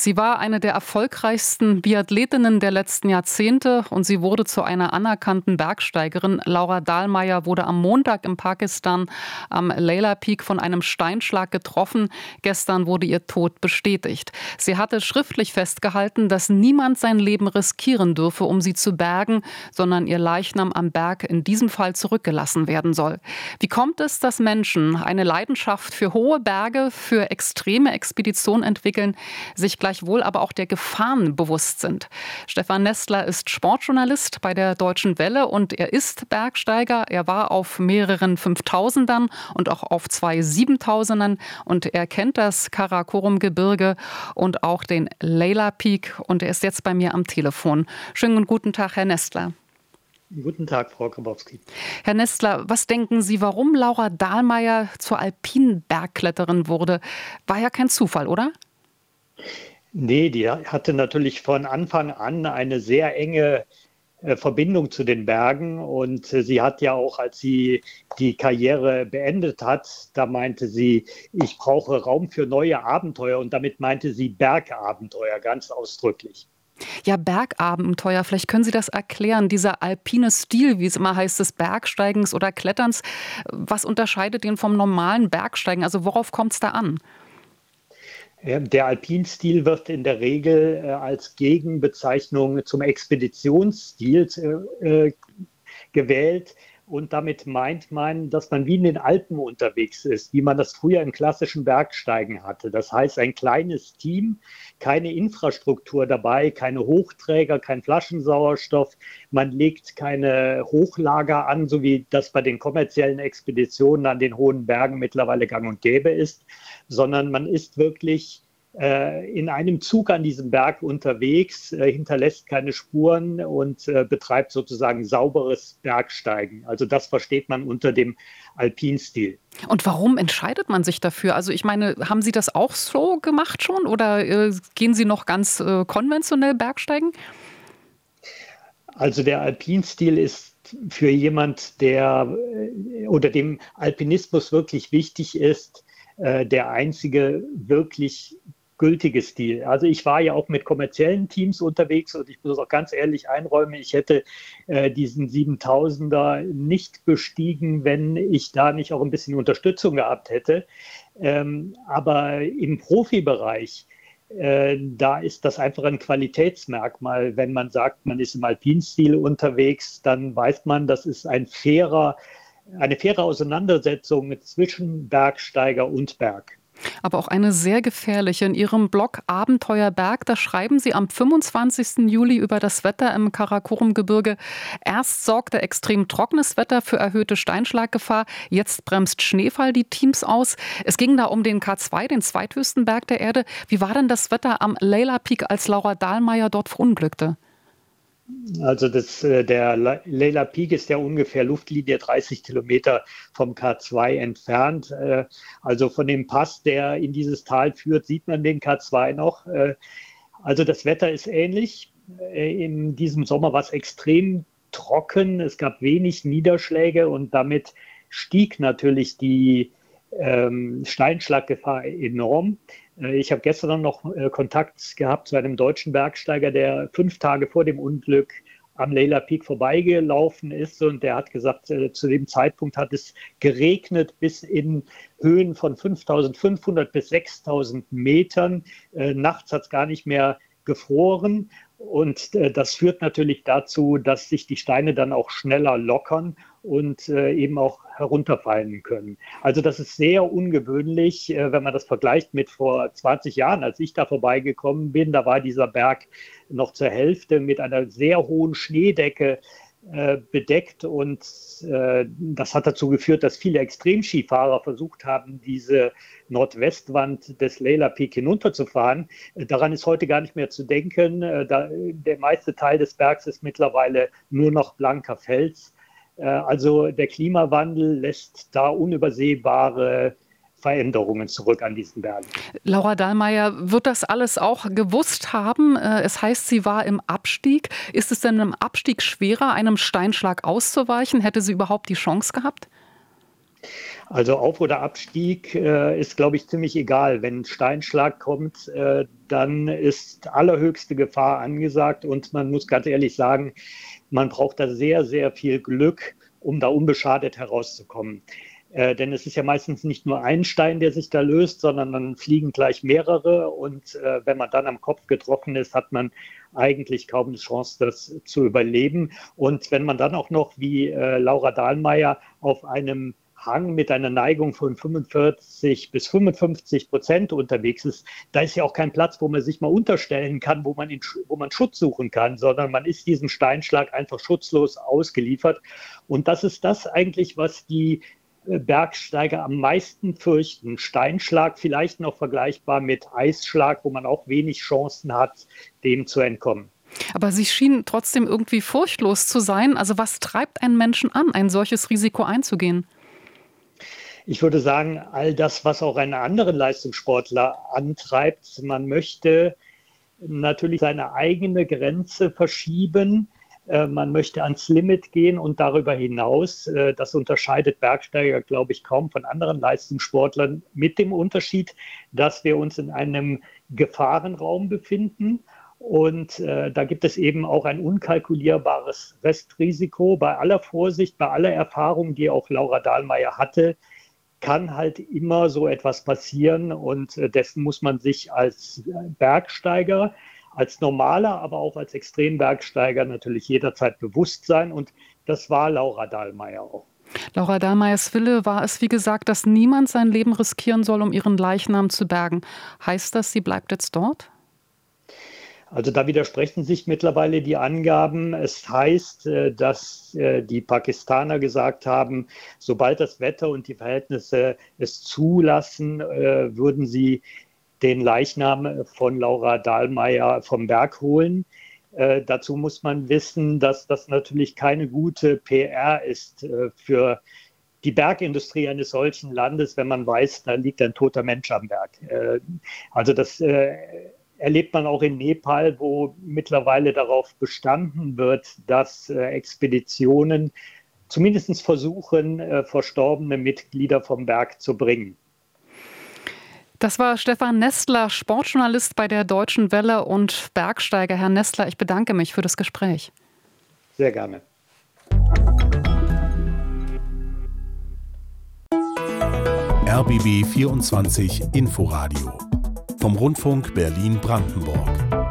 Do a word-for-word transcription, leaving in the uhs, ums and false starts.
Sie war eine der erfolgreichsten Biathletinnen der letzten Jahrzehnte und sie wurde zu einer anerkannten Bergsteigerin. Laura Dahlmeier wurde am Montag in Pakistan am Layla Peak von einem Steinschlag getroffen. Gestern wurde ihr Tod bestätigt. Sie hatte schriftlich festgehalten, dass niemand sein Leben riskieren dürfe, um sie zu bergen, sondern ihr Leichnam am Berg in diesem Fall zurückgelassen werden soll. Wie kommt es, dass Menschen eine Leidenschaft für hohe Berge, für extreme Expeditionen entwickeln, sich gleichwohl aber auch der Gefahren bewusst sind? Stefan Nestler ist Sportjournalist bei der Deutschen Welle und er ist Bergsteiger. Er war auf mehreren Fünftausendern und auch auf zwei Siebentausendern und er kennt das Karakorum-Gebirge und auch den Layla Peak und er ist jetzt bei mir am Telefon. Schönen und guten Tag, Herr Nestler. Guten Tag, Frau Grabowski. Herr Nestler, was denken Sie, warum Laura Dahlmeier zur alpinen Bergkletterin wurde? War ja kein Zufall, oder? Nee, die hatte natürlich von Anfang an eine sehr enge äh, Verbindung zu den Bergen. Und äh, sie hat ja auch, als sie die Karriere beendet hat, da meinte sie, ich brauche Raum für neue Abenteuer. Und damit meinte sie Bergabenteuer, ganz ausdrücklich. Ja, Bergabenteuer, vielleicht können Sie das erklären, dieser alpine Stil, wie es immer heißt, des Bergsteigens oder Kletterns. Was unterscheidet den vom normalen Bergsteigen? Also worauf kommt es da an? Der Alpinstil wird in der Regel äh, als Gegenbezeichnung zum Expeditionsstil äh, gewählt. Und damit meint man, dass man wie in den Alpen unterwegs ist, wie man das früher im klassischen Bergsteigen hatte. Das heißt, ein kleines Team, keine Infrastruktur dabei, keine Hochträger, kein Flaschensauerstoff. Man legt keine Hochlager an, so wie das bei den kommerziellen Expeditionen an den hohen Bergen mittlerweile gang und gäbe ist, sondern man ist wirklich in einem Zug an diesem Berg unterwegs, äh, hinterlässt keine Spuren und äh, betreibt sozusagen sauberes Bergsteigen. Also das versteht man unter dem Alpinstil. Und warum entscheidet man sich dafür? Also ich meine, haben Sie das auch so gemacht schon oder äh, gehen Sie noch ganz äh, konventionell Bergsteigen? Also der Alpinstil ist für jemand, der äh, oder dem Alpinismus wirklich wichtig ist, äh, der einzige wirklich gültige Stil. Also ich war ja auch mit kommerziellen Teams unterwegs und ich muss auch ganz ehrlich einräumen, ich hätte äh, diesen siebentausender nicht bestiegen, wenn ich da nicht auch ein bisschen Unterstützung gehabt hätte. Ähm, aber im Profibereich, äh, da ist das einfach ein Qualitätsmerkmal. Wenn man sagt, man ist im Alpinstil unterwegs, dann weiß man, das ist ein fairer, eine faire Auseinandersetzung zwischen Bergsteiger und Berg. Aber auch eine sehr gefährliche. In Ihrem Blog Abenteuerberg, da schreiben Sie am fünfundzwanzigsten Juli über das Wetter im Karakorum-Gebirge. Erst sorgte extrem trockenes Wetter für erhöhte Steinschlaggefahr, jetzt bremst Schneefall die Teams aus. Es ging da um den K zwei, den zweithöchsten Berg der Erde. Wie war denn das Wetter am Layla Peak, als Laura Dahlmeier dort verunglückte? Also das, der Layla Peak ist ja ungefähr Luftlinie dreißig Kilometer vom K zwei entfernt. Also von dem Pass, der in dieses Tal führt, sieht man den K zwei noch. Also das Wetter ist ähnlich. In diesem Sommer war es extrem trocken. Es gab wenig Niederschläge und damit stieg natürlich die ähm, Steinschlaggefahr enorm. Ich habe gestern noch Kontakt gehabt zu einem deutschen Bergsteiger, der fünf Tage vor dem Unglück am Layla Peak vorbeigelaufen ist und der hat gesagt, zu dem Zeitpunkt hat es geregnet bis in Höhen von fünftausendfünfhundert bis sechstausend Metern. Nachts hat es gar nicht mehr gefroren und äh, das führt natürlich dazu, dass sich die Steine dann auch schneller lockern und äh, eben auch herunterfallen können. Also das ist sehr ungewöhnlich, äh, wenn man das vergleicht mit vor zwanzig Jahren, als ich da vorbeigekommen bin. Da war dieser Berg noch zur Hälfte mit einer sehr hohen Schneedecke äh, bedeckt und äh, das hat dazu geführt, dass viele Extremskifahrer versucht haben, diese Nordwestwand des Layla Peak hinunterzufahren. Äh, daran ist heute gar nicht mehr zu denken. Äh, da, der meiste Teil des Bergs ist mittlerweile nur noch blanker Fels. Äh, also der Klimawandel lässt da unübersehbare Veränderungen zurück an diesen Bergen. Laura Dahlmeier wird das alles auch gewusst haben. Es heißt, sie war im Abstieg. Ist es denn im Abstieg schwerer, einem Steinschlag auszuweichen? Hätte sie überhaupt die Chance gehabt? Also Auf- oder Abstieg äh, ist, glaube ich, ziemlich egal. Wenn ein Steinschlag kommt, äh, dann ist allerhöchste Gefahr angesagt und man muss ganz ehrlich sagen, man braucht da sehr, sehr viel Glück, um da unbeschadet herauszukommen. Äh, denn es ist ja meistens nicht nur ein Stein, der sich da löst, sondern dann fliegen gleich mehrere. Und äh, wenn man dann am Kopf getroffen ist, hat man eigentlich kaum eine Chance, das zu überleben. Und wenn man dann auch noch wie äh, Laura Dahlmeier auf einem Hang mit einer Neigung von fünfundvierzig bis fünfundfünfzig Prozent unterwegs ist, da ist ja auch kein Platz, wo man sich mal unterstellen kann, wo man, in, wo man Schutz suchen kann, sondern man ist diesem Steinschlag einfach schutzlos ausgeliefert. Und das ist das eigentlich, was die Bergsteiger am meisten fürchten. Steinschlag vielleicht noch vergleichbar mit Eisschlag, wo man auch wenig Chancen hat, dem zu entkommen. Aber Sie schienen trotzdem irgendwie furchtlos zu sein. Also was treibt einen Menschen an, ein solches Risiko einzugehen? Ich würde sagen, all das, was auch einen anderen Leistungssportler antreibt. Man möchte natürlich seine eigene Grenze verschieben. Man möchte ans Limit gehen und darüber hinaus, das unterscheidet Bergsteiger, glaube ich, kaum von anderen Leistungssportlern, mit dem Unterschied, dass wir uns in einem Gefahrenraum befinden. Und äh, da gibt es eben auch ein unkalkulierbares Restrisiko. Bei aller Vorsicht, bei aller Erfahrung, die auch Laura Dahlmeier hatte, kann halt immer so etwas passieren. Und äh, dessen muss man sich als Bergsteiger, als normaler, aber auch als Extrembergsteiger natürlich jederzeit bewusst sein. Und das war Laura Dahlmeier auch. Laura Dahlmeiers Wille war es, wie gesagt, dass niemand sein Leben riskieren soll, um ihren Leichnam zu bergen. Heißt das, sie bleibt jetzt dort? Also da widersprechen sich mittlerweile die Angaben. Es heißt, dass die Pakistaner gesagt haben, sobald das Wetter und die Verhältnisse es zulassen, würden sie den Leichnam von Laura Dahlmeier vom Berg holen. Äh, dazu muss man wissen, dass das natürlich keine gute P R ist äh, für die Bergindustrie eines solchen Landes, wenn man weiß, da liegt ein toter Mensch am Berg. Äh, also das äh, erlebt man auch in Nepal, wo mittlerweile darauf bestanden wird, dass äh, Expeditionen zumindest versuchen, äh, verstorbene Mitglieder vom Berg zu bringen. Das war Stefan Nestler, Sportjournalist bei der Deutschen Welle und Bergsteiger. Herr Nestler, ich bedanke mich für das Gespräch. Sehr gerne. R B B vierundzwanzig Inforadio vom Rundfunk Berlin-Brandenburg.